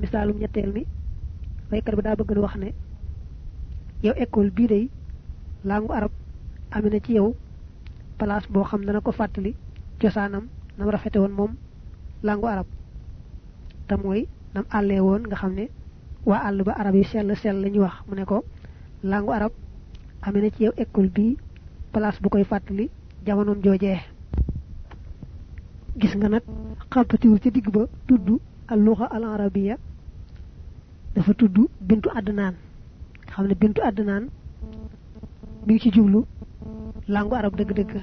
misalum ñettel mi waykat bi da bëgg na wax ne yow école bi day langue arab amina ci yow place bo xam dana ko fatali ciosanam nam rafété won mom langue arab ta moy nam allé won nga xamné wa all ba arab yi sel lañu wax mu ne ko langue arab amina ci yow école bi place bu koy fatali jamonom jojé gis nga nak xampatiwul ci digg ba tuddu al lugha al arabiyya dafa tuddu bintu adnan xamne bintu adnan mi ci jublu langue arab deug deug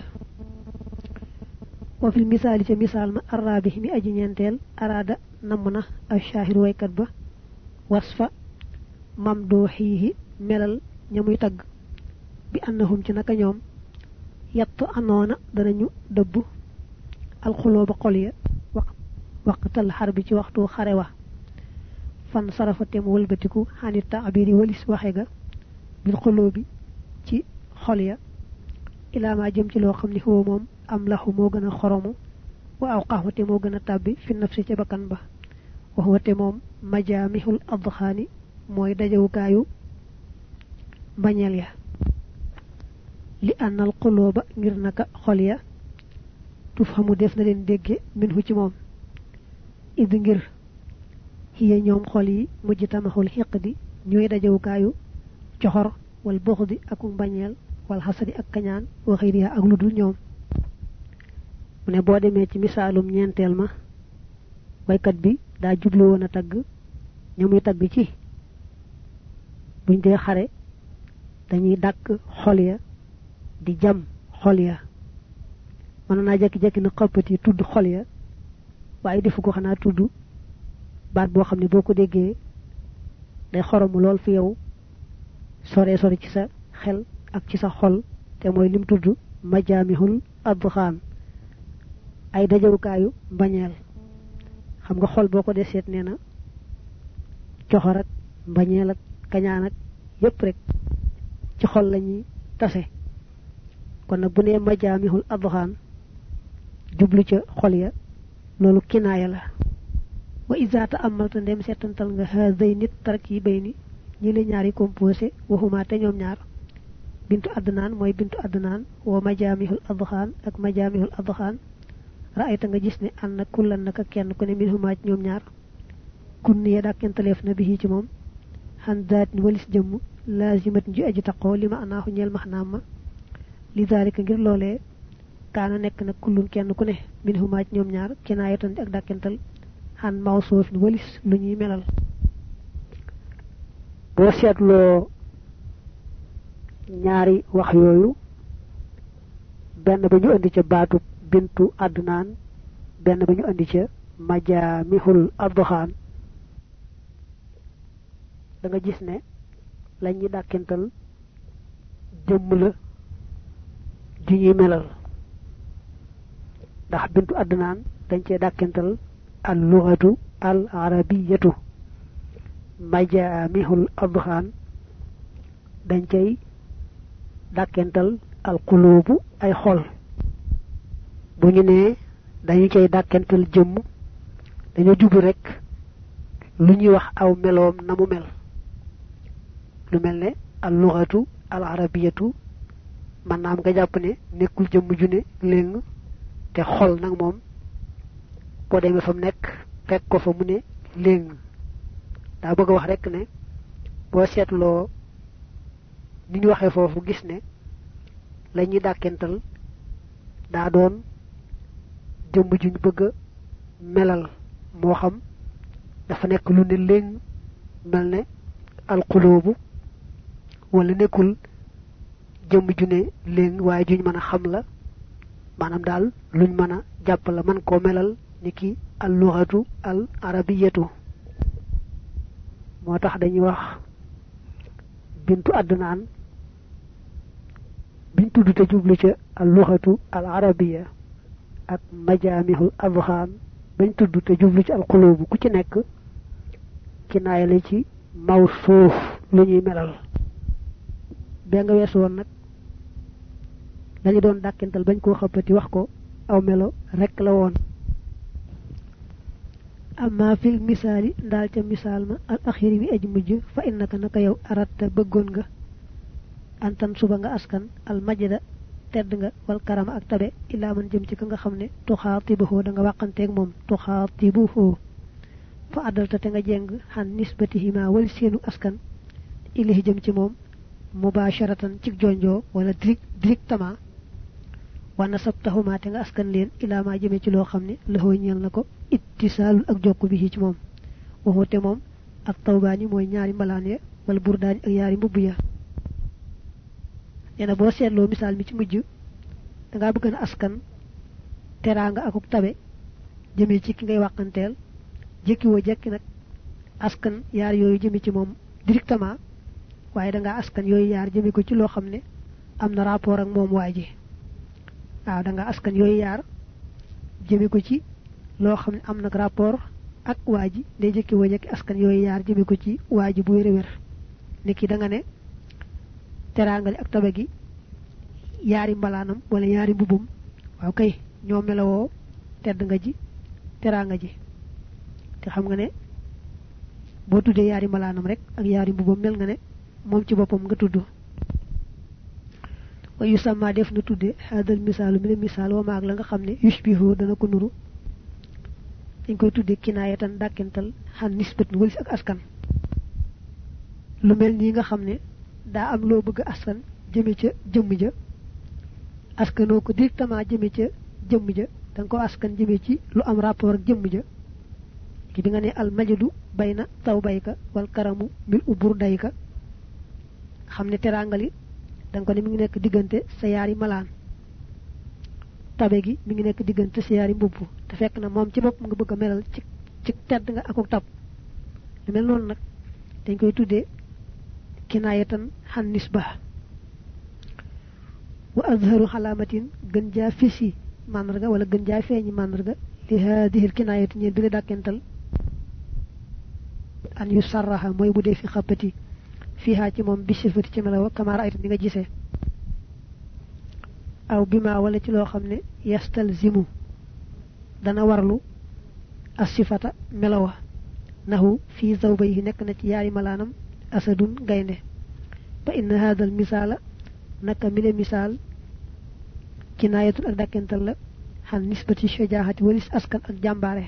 wa fil misali ci misal ma arabi mi aji ñentel arada namna al shahir waykat ba wasfa mamduhihi melal ñamuy tag bi annahum ci naka ñoom yattu anona danañu debbu al khuluba qoliya waqtal harbi ci waxtu xare wa fan sarafatem wëlbatiku hanit ta'biri walis waxe ga bil khulubi ci xol ya ila ma jëm ci lo xamni ho mom am lahu mo gëna xoromu wa awqahute mo gëna tabbi fi nafsi ci bakan ba wa huwa te mom majamihul adkhani moy dajewukayu bañel ya li anal quluba ngir naka xol ya tufhamu def na len degge minhu ci mom id ngir hiya ñoom xol yi mujtamahul hiqdi ñoy dajewukayu coxor wal bughdi ak bañel wal hasadi ak kañaan wa xeyriya ak ludul ñoom mu ne bo démé ci misalum ñentel ma waykat bi da jublu wona tagg ñamuy tagg ci buñ dé xare dañuy dak xol ya di jam xol ya man na jekki jekki na xopati tudd xol ya waye defu ko xana tudd baat bo xamni boko déggé day xoromu lol fi yow sore ci sa xel ak ci sa xol te moy lim tudd majamihul adkhan ay dajewukayu bañel xam nga xol boko dé sét néna coxor ak bañel ak kañaan ak yépp rek ci xol lañuy tassé kon nak bu né majamihul adkhan jublu ci xol ya lolu kinaya la wa iza ta'ammalta ndem setantal nga hazaini tarkibaini ñi le ñaari composé waxuma te ñom ñaar bintu adnan moy bintu adnan wa majamihul adkhan ak majamihul adkhan ra'ayta nga gis ne an kullan naka kenn ku ne minhuma ñom ñaar kun ya dakentalef na bi ci mom han dat walis jëm lazimat ju aji taqo lima anahu ñel mahnama lidhalika ngir lolé kana nek na kullun kenn ku ne minhuma ñom ñaar kinayatan ak dakental han mawsuf walis lu ñuy melal bo setlo ñaari wax yoyu benn bañu andi ci baatu bintu adnan benn bañu andi ci majamihul adkhan da nga gis ne lañu dakental jëm la di ñuy melal ndax bintu adnan dañ ci dakental al lughatu al arabiyyatu majamihul adkhan dañ cey dakental al qulubu ay xol buñu né dañu cey dakental jëm dañu jubu rek lu ñuy wax aw melom namu mel lu melne al lughatu al arabiyyatu manam nga japp ne nekul jëm ju ne leng te xol nak mom bo démé fam nek fekk ko fa mu ne leng da bëgg wax rek ne bo sétlo ni ñu waxé fofu gis ne lañuy dakental da doon jëm juñ bëgg melal mo xam dafa nek lu ne leng melne al qulubu wala nekul jëm ju ne leng waye juñ mëna xam la manam dal luñ mëna japp la man ko melal niki al lughatu al arabiyyatu motax dañuy wax bintu adnan bintu du te jublu ci al lughatu al arabiyya ak majamihul adkhan bañ tuddu te jublu ci al qulub ku ci nek ci naayale ci mawsuf lu ñuy melal be nga wess won nak dañu doon dakental bañ ko xëppati wax ko aw melo rek la won amma fil misali dal ca misal ma al akhiri bi aj mujj fa innaka naka yow aratta beggon nga antan suba nga askan al majda tedd nga wal karama ak tabe ila man jëm ci ka nga xamne tu khatibuhu da nga waxante ak mom tu khatibuhu fa adalta te nga jeng han nisbatihima wal seenu askan ilahi jëm ci mom mubasharatan ci jonjo wala directement wa nasabtahuma te nga askan leen ila ma jëme ci lo xamne laho ñeel nako ittisalul ak jokku bi ci mom waxote mom ak tawbani moy ñaari mbalane wal burdani ak yaari mbubbu ya neena bo seetlo misal mi ci mujj da nga bëgg na askan teranga akuk tabe jëme ci ki ngay waxantel jekki wo jekki nak askan yaar yoyu jëme ci mom directement waye da nga askan yoyu yaar jëme ko ci lo xamne amna rapport ak mom waji da nga askan yoyu yaar jëme ko ci lo xamne amna rapport ak waji day jekki wo jekki askan yoyu yaar jëme ko ci waji bu wéré wér niki da nga ne terangal ak tabe gi yaari mbalanam wala yaari bubum waaw kay ñoo melawoo tedd nga ji teranga ji te xam nga ne bo tuddé yaari mbalanam rek ak yaari bubum mel nga ne mom ci bopam nga tuddu wa yusamma def na tuddé hadal misalu min misal wa ma ak la nga xamne yushbihu dana ko nuru dañ koy tuddé kinayatan dakental han nisbat walis ak askan lu mel ni nga xamne da am lo bëgg askan jëme ca jëm ja askano ko directement jëme ca jëm ja dang ko askan jëme ci lu am rapport ak jëm ja ki bi nga ne al majdu bayna tawbayka wal karamu bil uburdayka xamne terangali dang ko ne mi ngi nek digënté sa yaari malaan tabe gi mi ngi nek digënté sa yaari mbubbu te fekk na mom ci bop nga bëgg melal ci tedd nga akuk tab lu mel non nak dañ koy tuddé kinayatan han nisbah wa azharu halamatin gën ja fisi manarga wala gën ja feñi manarga li hadhihi kinayati ñe bi dakental an yusarraha moy bu dé fi xapati fiha ci mom bi sifati ci melaw kama ra'aytu bi nga gisé aw bima wala ci lo xamne yastalzimu dana warlu as-sifata melawa nahu fi zawbayhi nek na ci yaari malanam asadun gaynde fa inna hadha al-misala naka mile misal kinayatu ak dakental la han nisbati shajahati walis askan ak jambare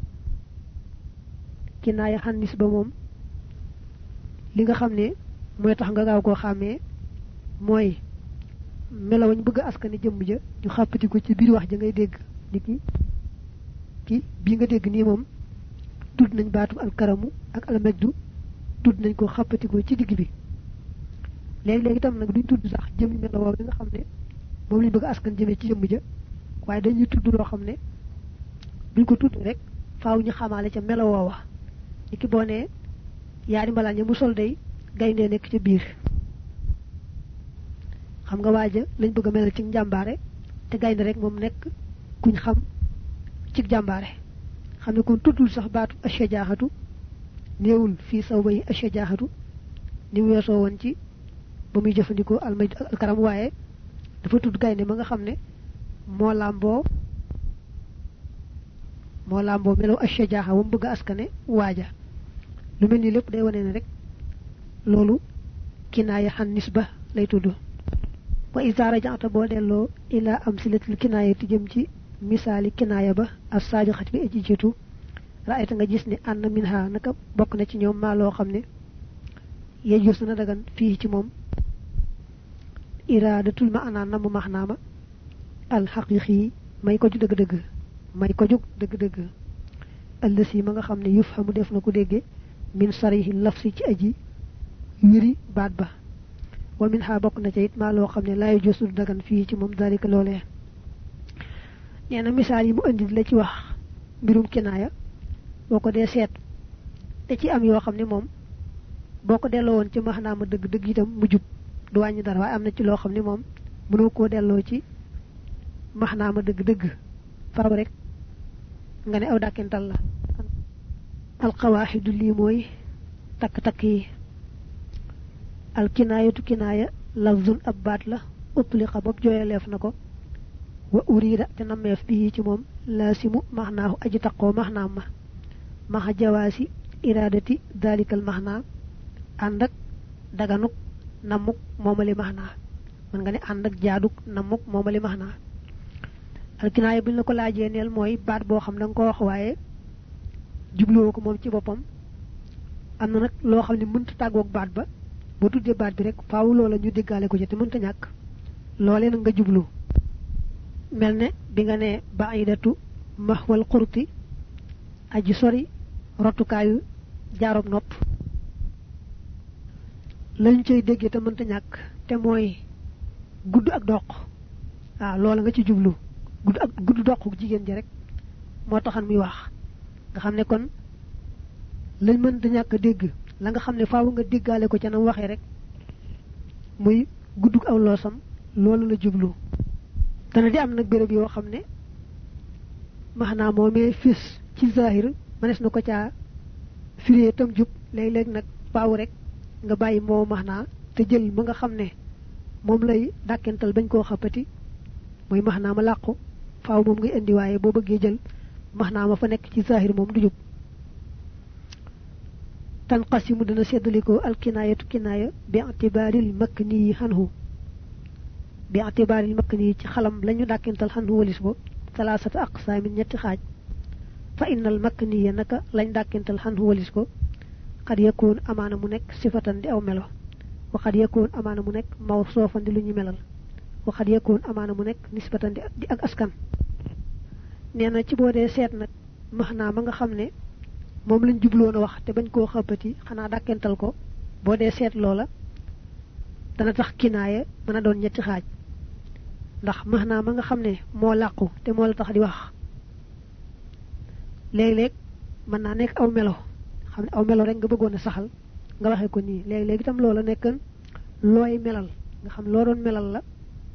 kinaya han nisba mom li nga xamne moy tax nga gaaw ko xamé moy melawñ bëgg askan jëm ja ñu xapati ko ci biir wax ja ngay dégg niki ki bi nga dégg ni mom tud nañ baatu al karamu ak al majdu tud nañ ko xapati ko ci digg bi léegi tam nak duñ tudd sax jëm melaw nga xamne mom lañ bëgg askan jëme ci jëm ja waye dañuy tudd lo xamne duñ ko tudd rek faaw ñu xamalé ci melaw wa niki bo né yaari mbala ñu mu sol day gaynde nek ci biir xam nga waaja lañ bëgg melal ci njàmbaare te gaynde rek mom nek kuñ xam ci jàmbaare xam ne kon tuddul sax baatu ashajahatu neewul fi sawbay ashajahatu ni weeso won ci ba muy jëfandikoo almajd al karam waaye dafa tudd gaynde ma nga xam ne moo lamboo melaw ashajaha wam bëgg askane waaja lu mel ni lépp day wane ne rek loolu kinaya han nisba lay tudd wa iza raja'ta bo delo ila amsilatil kinayati jëm ci misali kinaya ba as-sabiqati bi aji jitu ra'ayta nga gis ni anna minha naka bok na ci ñoom ma lo xamne yejus na dagan fi ci mom iradatul ma'ana nam mahnama al haqiqi may ko ju deug deug may ko juk deug deug allasi ma nga xamne yufhamu def na ko déggé min sarihi lafsi ci aji wiri baat ba wa minha bok na ci it ma lo xamne la yejus dagan fi ci mom dalika lolé ñena misal yi mu andi la ci wax mbirum kinaya boko dé sét té ci am yo xamne mom boko délo won ci mahnama deug deug itam mu jup du wañi dara way amna ci lo xamni mom mëno ko délo ci mahnama deug deug faaw rek nga né aw dakental la al qawahid li moy tak tak yi al kinayatu kinaya lafzun abbat la utliqa bob joyelef nako wa urida te namef bi ci mom lasimu mahnahu aji takko mahnama maha jawaasi iradati dalikal mahna andak daganuk namuk momali mahna man nga ne andak jaaduk namuk momali mahna al kinaya buñ la ko laaje neel moy baat bo xam dang ko wax waye jublu ko mom ci bopam amna nak lo xamni mënta tagok baat ba bo tuddé baat bi rek faawu loola ñu déggalé ko ci te mënta ñak lolé nga jublu melne bi nga ne ba'idatu mahwal qurti aji sori rotukaayu jaarob nopp lañ cey déggé te mënta ñak te moy gudd ak doq loola nga ci jublu gudd doq jigen ji rek mo taxan muy wax nga xamne kon lañ mënta ñak dégg la nga xamne faawu nga déggalé ko ci nam waxé rek muy gudduk aw loosam loolu la jublu dana di am nak bërepp yo xamne mahna momé fis ci zahir manes nako ca firé tam jub leg leg nak faaw rek nga bayyi mo mahna te jël ma nga xamne mom lay dakental bañ ko xapati moy mahna ma laqku faaw mom ngay indi waye bo bëgge jël mahna ma fa nek ci zahir mom du jub tanqasimu dana seddaliko al kinayatu kinaya bi i'tibaril makni hanhu bi i'tibaril makni ci xalam lañu dakental hanhu walis bo salasata aqsam ñetti xaj fa innal makni naka lañ dakental hanhu walis ko qad yakun amana mu nek sifatan di aw melo wa qad yakun amana mu nek mawsufan di luñu melal wa qad yakun amana mu nek nisbatan di ak askan neena ci bo de set nak mahna ma nga xamne mom lañ jubloon wax te bañ ko xapati xana dakental ko bo de set lola dana tax kinaya mëna doon ñetti xaj ndax mahna ma nga xamne mo laqku te mo la tax di wax leg leg man na nek aw melo xamne aw melo rek nga bëggoon saxal nga waxe ko ni leg leg tam lola nekkan loy melal nga xam lo doon melal la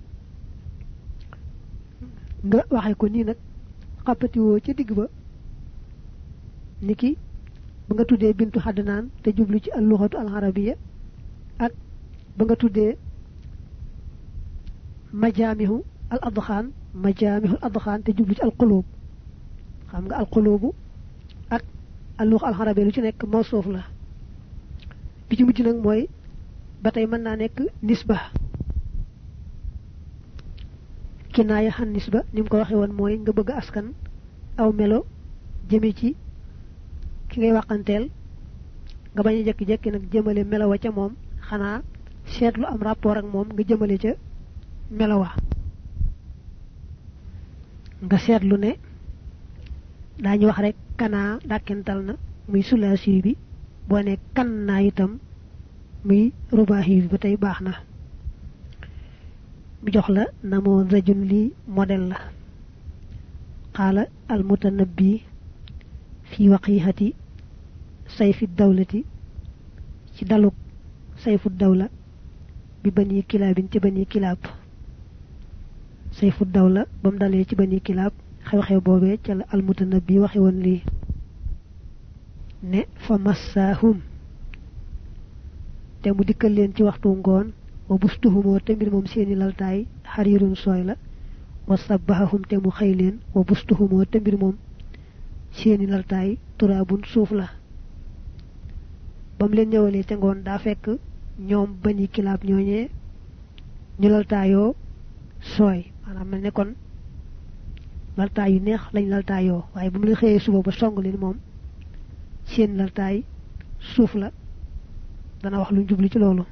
nga waxe ko ni nak xapati wo ci digg ba niki ba nga tuddé bintu hadnan te jublu ci al lughatu al arabiyya ak ba nga tuddé majamihu al adkhan te jublu ci al qulub xam nga al qulubu ak al lugha al arabiyya lu ci nek mawsuf la bi ci mujj nak moy batay man na nek nisba kinaya han nisba nim ko waxe won moy nga bëgg askan aw melo jëme ci ki ngay waxantel nga baña jekki jekki nak jëmele melawa ca mom xana sétlu am rapport ak mom nga jëmele ca melawa nga sétlu ne dañu wax rek kana dakental na muy sulasi bi bo ne kan na itam muy rubahi bi batay baxna bi jox la namo zajun li model la qala al mutanabbi fi waqihati sayfi dawlati ci daluk sayfu dawla bi bani kilabin ci bani kilab sayfu dawla bam dalé ci bani kilab xew xew bobé ci al mutanabbi waxé won li ne fa massahum te mu dikkal len ci waxtu ngon wa bustuhum te mbir mom seeni laltay harirun soy la wa sabbahum te mu xey len wa bustuhum te mbir mom seeni laltay turabun suuf la bam leen ñëwalé ci ngon da fekk ñoom bañi kilab ñoñé ñu laltayo soy manam melne kon laltay yu neex lañ laltayo waye bu mu leen xeyé suba ba song leen mom seen laltay suuf la dana wax lu jublu ci lolu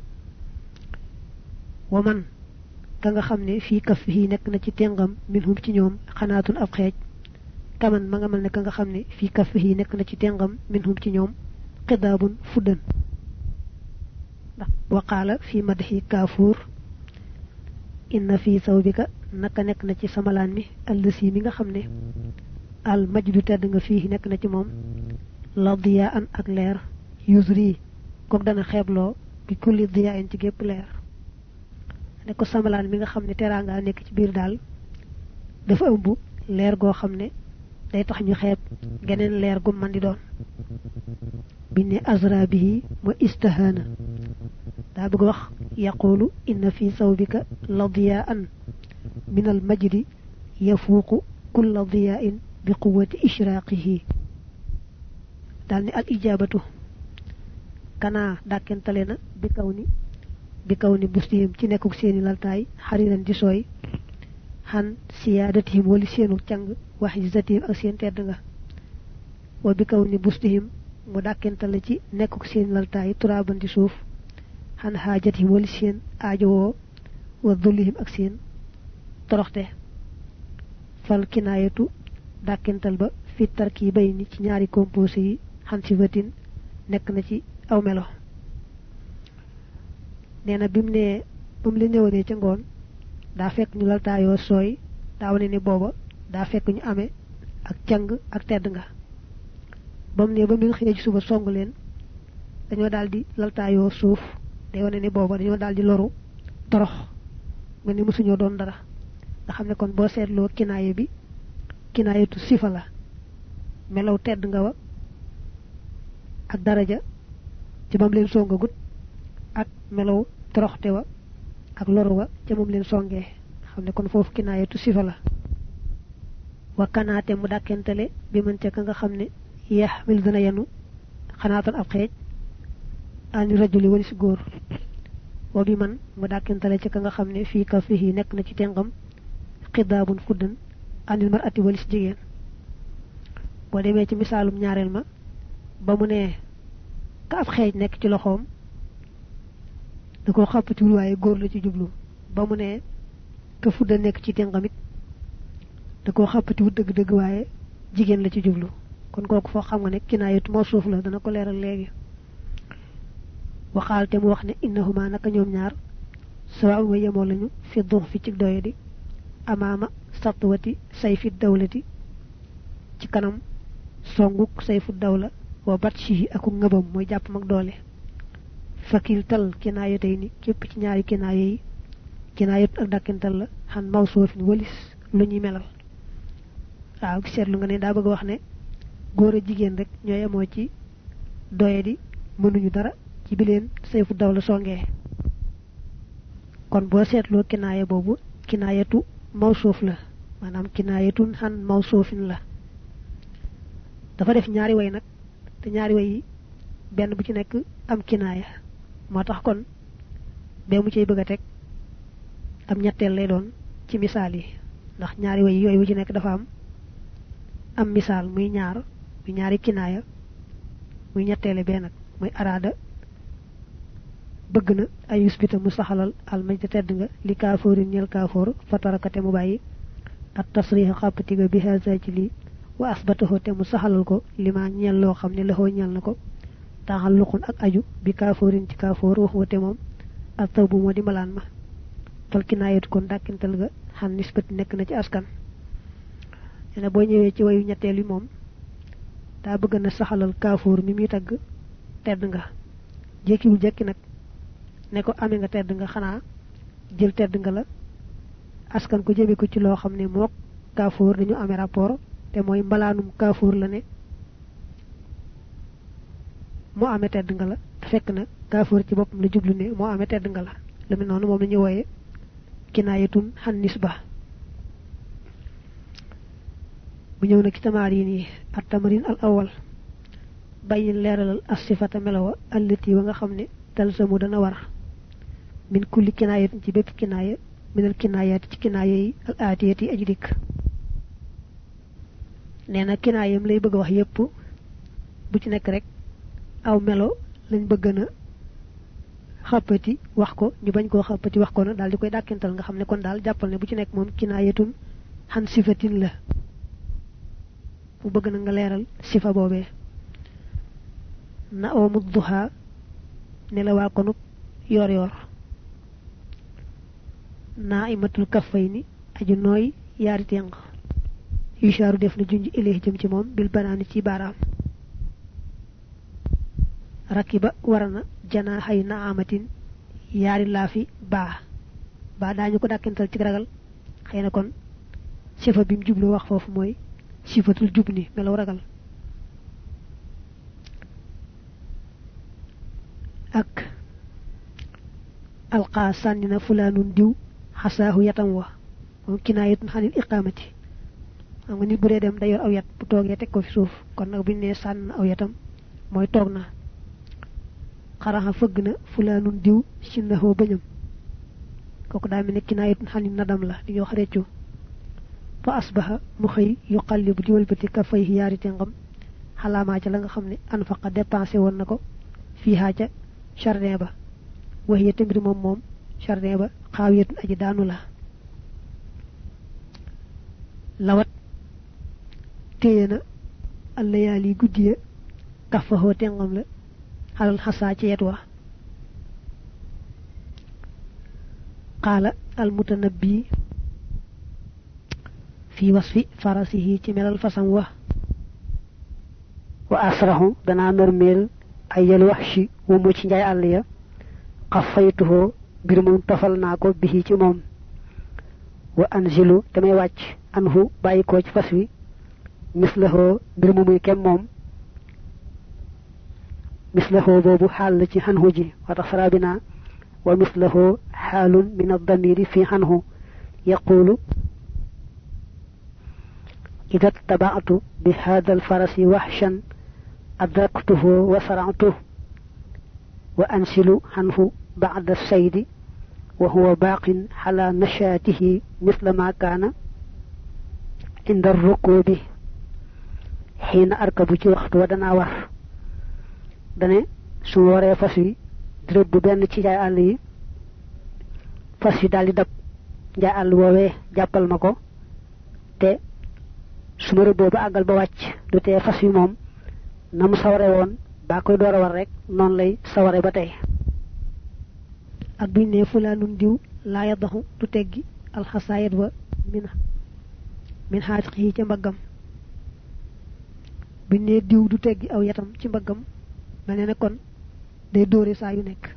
waman ka nga xamne fi kafhi nek na ci tengam minhum ci ñoom xanaatun ab xej kaman ma nga melne ka nga xamne fi kafhi nek na ci tengam minhum ci ñoom qidabun fudan وقال في مدح كافور إن في ثوبك نك نك na ci samalan mi allasi mi nga xamne al majdu tedd nga fi nek na ci mom ladiyaan ak leer yuzri kok dana xeblo bi kulli diyaan ci gep leer ne ko samalan mi nga xamne teranga nek ci bir dal dafa ëmbu leer go xamne day tax ñu xeb geneen leer gu man di doon binne azra bihi wa istahana da bëgg wax yaqulu inna fi thawbika ladiyaan min al majdi yafuqu kull diya'in bi quwwati ishraqihi dal ni al ijabatu kana dakentale na bi kawni bustihim ci nekuk seeni laltaay hariran di soy han siyadatihim wali seenu cang wax zatihim ak seen tedd nga wa bi kawni bustihim mu dakentale ci nekuk seeni laltaay turaban di suuf han hajatihim wali seen aajo wa dhullihim ak seen toroxte fal kinayatu dakental ba fi tarki bayni ci ñaari composé yi han sifatin nek na ci aw melo neena bimne bam li ñewone ci ngon da fekk ñu laltaayo soy da wone ni boba da fekk ñu amé ak cang ak tedd nga bam ne bam ñu xiyé ci suba song leen dañoo daldi laltaayo suuf day wone ni boba dañoo daldi loru torox nga ni musuñu doon dara nga xamne kon bo sétlo kinaaye bi kinaayatu sifa la melaw tedd nga wa ak daraja ci bam leen songagut ak melaw toroxte wa ak loru wa ci mom leen songé xamne kon fofu kinaayatu sifa la wa kanaate mu dakentale bi man ca ka nga xamne yahmil dana yanu xanaatal ab xeej ani rajuli wali ci góor wa bi man mu dakentale ci ka nga xamne fi ka fihi nek na ci tengam khidabun fuddan anil mar'ati wali ci jigen bo demé ci misalum ñaarel ma ba mu ne ka ab xeej nek ci loxom da ko xapp ci waye góor la ci jublu ba mu ne ka fudda nek ci tengamit da ko xapp ci deug deug waye jigen la ci jublu kon koku fo xam nga ne kinayatu mo suuf la dana ko leral legi waxal te mu wax ne innahuma naka ñoom ñaar sawa wa yemo lañu fi dox fi ci doyadi amama satwati sayfi dawlati ci kanam songuk sayfu dawla wa batshi ak ngabam moy japp mak doole fakil tal kinayatayni kep ci ñaari kinaye yi kinayat ak dakental la han mawsufin walis lu ñi melal waaw seetlu nga ne da bëgg wax ne goor ak jigen rek ñoy amo ci doyadi mënuñu dara ci bilen sayfu dawla songé kon bo seetlo kinaye bobu kinayatu mawsuf la manam kinayatun han mawsufin la dafa def ñaari way nak te ñaari way benn bu ci nek am kinaya motax kon be mu ciy bëgg tek am ñettel lay doon ci misal yi ndax ñaari way yoy wu ci nek dafa am misal muy ñaar muy ñaari kinaya muy ñettele be nak muy arada bëgg na ay yusbita mu saxalal al majda tedd nga li kaaforin ñel kaafor fatarakate mu bayyi at tasrih xapati ga bi haza ci li wa asbatahu te mu saxalal ko lima ñel lo xamne la ho ñel nako taxalluqun ak aju bi kaaforin ci kaafor wax wote mom at tawbu modi malan ma fal kinayat kon dakintal ga han nisbati nek na ci askan ene bo ñewé ci wayu ñettel yi mom da bëgg na saxalal kaafor mi mi tag tedd nga jekki wu jekki nak ne ko amé nga tedd nga xana jël tedd nga la askan ko jëme ko ci lo xamné mok kaafor dañu amé rapport té moy mbalanum kaafor la né mo amé tedd nga la fekk na kaafor ci bopum la jublu né mo amé tedd nga la lami nonu mom lañu woyé kinayatun han nisba bu ñew nak ci tamarin yi at tamarin al awwal bayin leralal as-sifata melawa allati wa nga xamné talzamu dana war min kulli kinayat ci bepp kinaya min al kinayat ci kinaya yi al atiyati ajdik neena kinayam lay bëgg wax yépp bu ci nek rek aw melo lañ bëgg na xapati wax ko ñu bañ ko xapati wax ko na dal di koy dakental nga xamne kon dal jappal ne bu ci nek mom kinayatun han sifatin la bu bëgg na nga leral sifa bobé na o mudduha ne la wa konuk yor yor naimatul kaffayni aju noy yaari teng yusharu def na junj ilay jëm ci mom bil banani ci baram rakiba warana jana hay naamatin yaari lafi ba dañu ko dakental ci ragal xeyna kon sifa bim jublu wax fofu moy sifatul jubni melaw ragal ak alqa sanina fulanun diw hasahu yatam wa mom kinayatun hanil iqamati am nga ni bu dem day yor aw yat bu toge tek ko fi suuf kon nak buñ ne san aw yatam mooy toog na xaraxa fëgg na fulaanun diw sinnaxoo bañam kooku daa mel ne kinaayatun xani nadam la li ñuy wax réccu fa asbaha mu xëy yuqallibu di wëlbati kafay yaari tengam xalaamaa ca la nga xam ne anfaqa dépensé woon na ko fii haa ca jardin ba waxiya tamit moom jardin ba xaawiyatun aji daanu la lawat téye na allayaali guddiya kafaxoo tengam la xalal xasaa ci yet wa qaala almutanabbi fi wasfi farasihi ci melal fasam wa asrahu dana normel ayel wahshi wu mu ci njaay àll ya xafaytuhoo bir moom tofal naa ko bihi ci moom wa anzilu damay wàcc anhu bàyyi ko ci fas wi mislahoo bir mu muy kem moom mislahoo boobu xaal la ci xanhu ji wa tax sarabina wa mislahoo xaalun min addamiri fi xanhu yaqulu إذا اتبعت بهذا الفرس وحشا أدركته وسرعته وأنسل عنه بعد السيد وهو باق على نشاته مثل ما كان عند الركوب حين أركب ci waxtu wa dana war dane su waré fas wi drëbb benn ci jaay àll yi fas wi daldi dab jaay àll woowee jàppal ma ko te suma rëbboo ba àggal ba wàcc du tee fas wi moom na mu saware woon baa koy door a war rek noonu lay saware ba tey ak buñ ne fulaanun diw laa yadaxu du teggi alxasaayat wa min xaatiqi ca mbaggam buñ ne diw du teggi aw yatam ci mbaggam mel ne kon day dóore saa yu nekk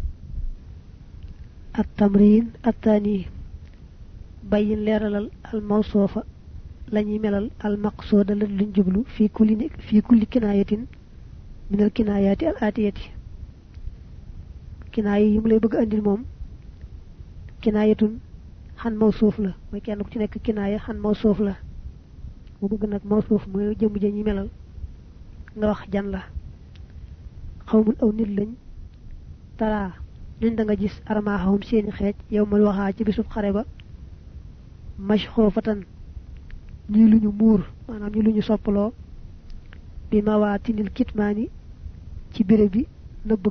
at tamrin attaani bayin leeralal al mawsuufa lañuy melal al maqsuda la luñ jublu fi kulli kinayatin min al kinayati al atiyati kinaya yi mu lay bëgg andil moom kinayatun xan mawsuuf la mooy kenn ku ci nekk kinaya xan mawsuuf la mu bëgg nag mawsuuf mooy jëm ja ñi melal nga wax jan la xawmul aw nit lañ tara ñun da nga gis armaaxawum seeni xeej yow mal waxaa ci bisub xare ba mashxoofatan ñi luñu muur maanaam ñi luñu soppaloo bi mawaatinil kitmaani ci béréb bi nëbb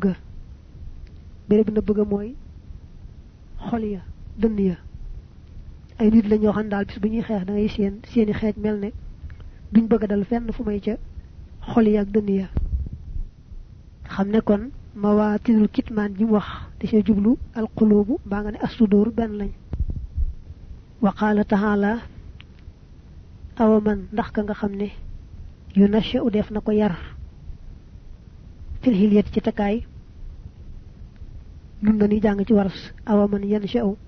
ga mooy xol ya dënn ya ay nit la ñoo xam daal bis bu ñuy xeex da ngay seeni xeej mel ne duñ bëgg dal fenn fu may ca xol ya ak dënn ya xam ne kon mawaatinul kitmaan ji mu wax da ci jublu al qulubu mbaa nga ne as-sudur benn lañ wa qaala taala awa man ndax ka nga xam ne yu nasha u def na ko yar fil hilyat ci takkaay nun na ni jàng ci wars awa man yansha u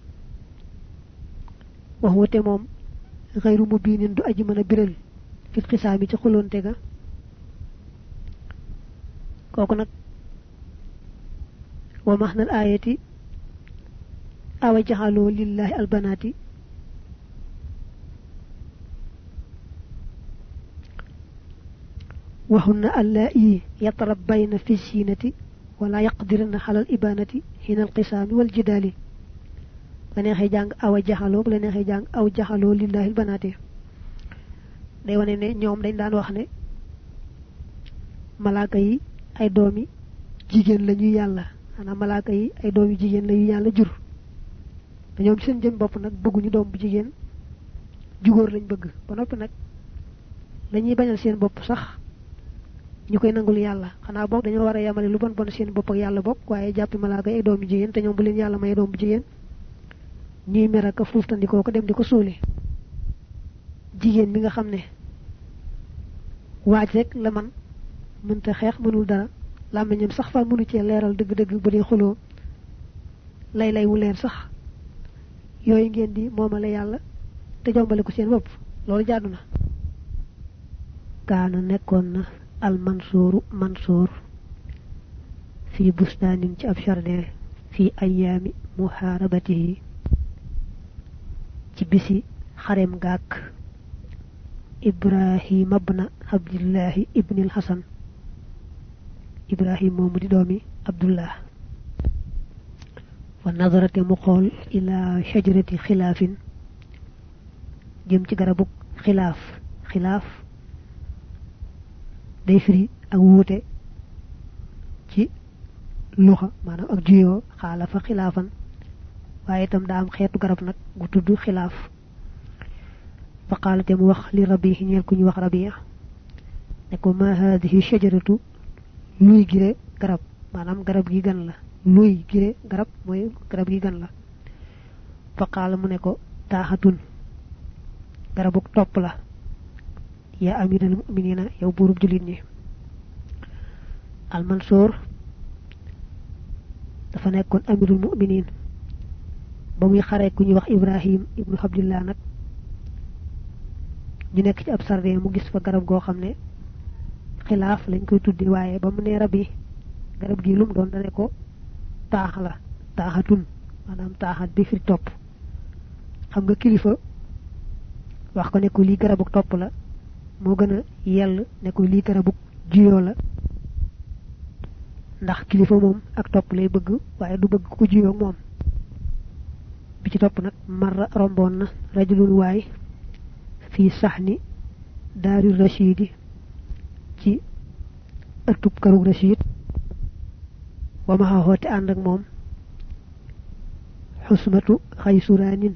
wax wate moom xayru mubinin du aji mën a biral fil xisaami ci xuloonte ga kooku nag wa maxnal ayati awa jaxaloo lillahi albanaati وهن اللائي يتربين في الزينة ولا يقدرن على الإبانة حين القسام والجدال لن يخي جانغ أو جحلو لن يخي جانغ أو جحلو لله البنات day wone ne ñoom dañ daan wax ne malaaka yi ay doomi jigéen lañu yàlla ana malaaka yi ay doomi jigéen lañu yàlla jur ñoom seen jëm bopp nag bëgguñu doom bu jigéen jugóor lañ bëgg ba noppi nag lañuy bañal seen bopp sax ñukoy nangul yalla xana bok dañu wara yamale lu bon bon seen bop ak yalla bok waye jappi malaaka ay doomu jigen te ñom bu leen yalla may doomu jigen ñi mer ak fuftandiko ko dem diko soulé jigen mi nga xamné waaj rek la man mënta xex mënul dara lamagnam sax fa mënu ci léral deug deug bu di xulo lay wu leer sax yoy ngeen di momale yalla te jombale ko seen bop lolu jaaduna kaana nekkon na المنصور منصور في بستان جاب في أيام محاربته تبسي خرم غاك إبراهيم ابن عبد الله ابن الحسن ibrahim momu di doomi abdullah wa nazarate mu xol ila shajarati khilafin jëm ci garabuk khilaf day firi ak wuté ci luxa manam ak jiyo khalafa khilafan waye tam da am xéetu garab nak gu tuddu khilaf fa qalat mu wax li rabbi ñeel ku ñu wax rabbi ne ko ma hadhihi shajaratu luy giré garab manam garab gi gan la luy giré garab moy garab gi gan la fa qala mu ne ko tahatun garabuk top la ya amirul mu'minina yow burub julit ni al mansur dafa nekkon amirul mu'minin ba muy xare ku ñu wax ibrahim ibnu abdullah nak ñu nekk ci ab sarde mu gis fa garab go xamne khilaf lañ koy tuddi waye ba mu ne rabbi garab gi lum doon dane ko taax la taaxatun manam taaxat bi fi top xam nga kilifa wax ko ne ko li garabuk top la mo gëna yell ne ko li garabuk jiyo la ndax kilifa mom ak top lay bëgg waye du bëgg ku jiyo mom bi ci top nak marra rombon na rajulun way fi sahni dari rashidi ci ëttub karug rashid wa ma hooti and ak mom husmatu khaysuranin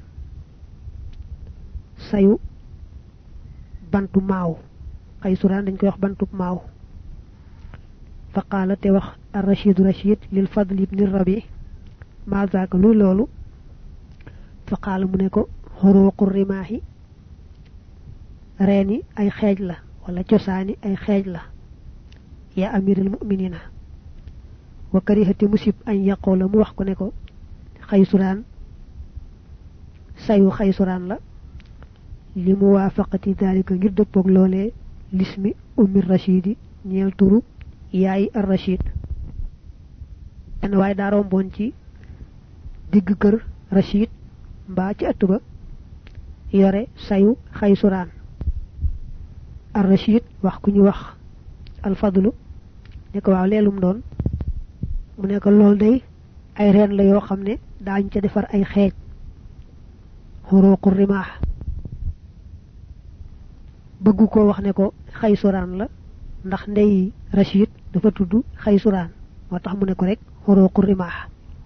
sayu bantu maaw khaysuran dañ koy wax bantu maaw fa qala te wax ar-rashid rashid lil fadl ibn rabi ma zaaka lu lolu fa qala mu ne ko huruqur rimahi reeni ay xeej la wala ciosani ay xeej la ya amirul mu'minina wa karihati musib an yaqula mu wax ko ne ko khaysuran sayu khaysuran la li muwafaqati dalika ngir deppok lolé lismi ummi rashidi ñeel turu yaay ar-rashid en way da rombon ci digg kër rashid mba ci atuba yore sayu khaysuran ar-rashid wax ku ñu wax al-fadlu ne ko waaw lelum doon mu ne ko lol day ay reen la yo xamne dañ ca defar ay xeej huruqur rimah bëggu ko wax ne ko khaysuran la ndax ndey rashid dafa tuddu khaysuran motax mu ne ko rek huruqur rimah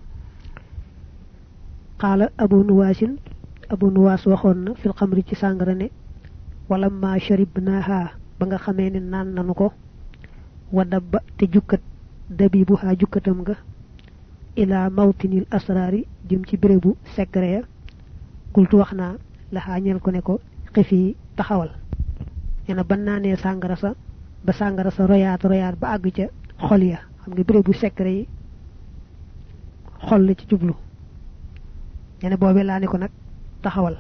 qala abu nuwas waxon na fil khamri ci sangara ne wala ma sharibnaha ba nga xamé ne nan nanu ko wadab te jukkat dabibuha jukkatam nga ila mawtinil asrari jëm ci berebu secret ya kultu waxna la hañel ko ne ko xifi taxawal ena ban nané sangara sa ba sangara sa royat ba ag ca xol ya xam nga berebu secret yi xol la ci jublu ena bobé la ne ko nak taxawal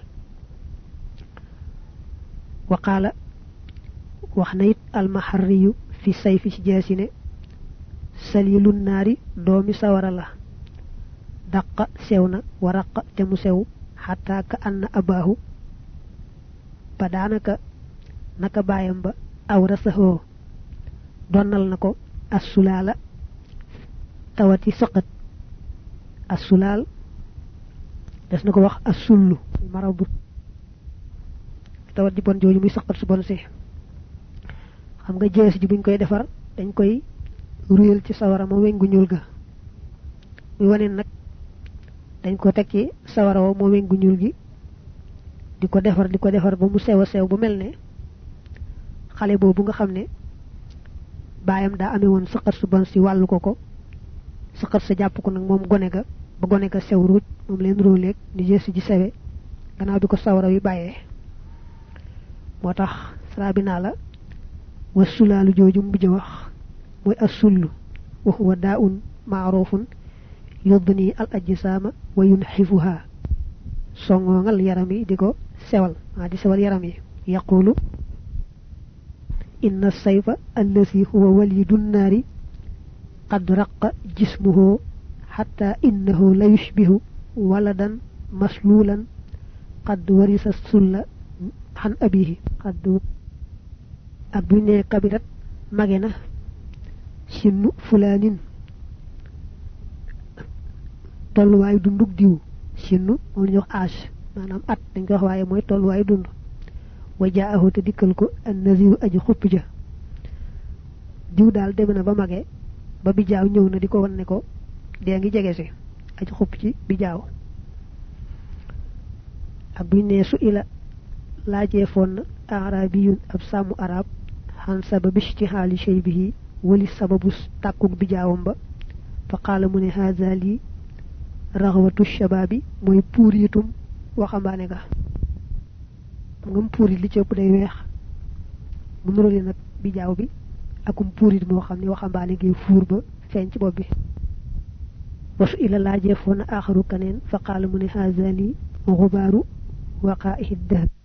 وقال وحنيت المحري في سيف جاسين سليل النار دومي سور الله دق سيونا ورق تمسيو حتى كأن أباه بدانك نك بايم با أورسه دونال نكو السلالة تواتي سقط السلال داس نكو واخ السلو مرابط tawat di bon joju muy saxat su bon ci xam nga jess ji buñ koy defar dañ koy ruyel ci sawara mo wengu ñul ga muy wone nak dañ ko tek ci sawara mo wengu ñul gi diko defar ba mu sew bu melne xalé bobu nga xamne bayam da amé won saxat su bon ci walu ko saxat sa japp ko nak mom gone ga ba gone ga sew ruut mom leen rolek ni jess ji sewé gannaaw bi ko sawara wi bayé motax sarabina la wasulalu jojum bu wax moy as-sullu wa huwa da'un ma'rufun yudni al-ajsama wa yunhifuha songongal yarami diko sewal di sewal yarami yaqulu inna as-sayfa alladhi huwa walidun nari qad raqqa jismuhu hatta innahu la yushbihu waladan maslulan qad warisa as-sulla han abihi qad abune kabirat magena sinnu fulanin tolluwaayu dundug diw sinnu moom ñu wax âge maanaam at dañ ko wax waaye mooy tolluwaayu dund wa jaahu te dikkal ko an naziru aji xupp ja diw daal dem na ba magee ba bi jaaw ñëw na di ko wan ne ko dee ngi jege si aji xupp ci bi jaaw ak buñ nee su ila laajee foon na arabiyun ab sàmmu arab xan sababi ishtihaali shaybihi wali sababu tàkkuk bi jaawam ba fa qaala mu ne haza lii raxwatu shababi mooy puuriitum waxambaane ga ngam puurit li ci ëpp day weex mu nurali nag bi jaaw bi akum puurit moo xam ne waxambaane gi fuur ba feeñ ci bopp bi wasu ila laajee foon na aaxaru kaneen fa qaala mu ne haza lii xubaaru waqaa'ihi dahab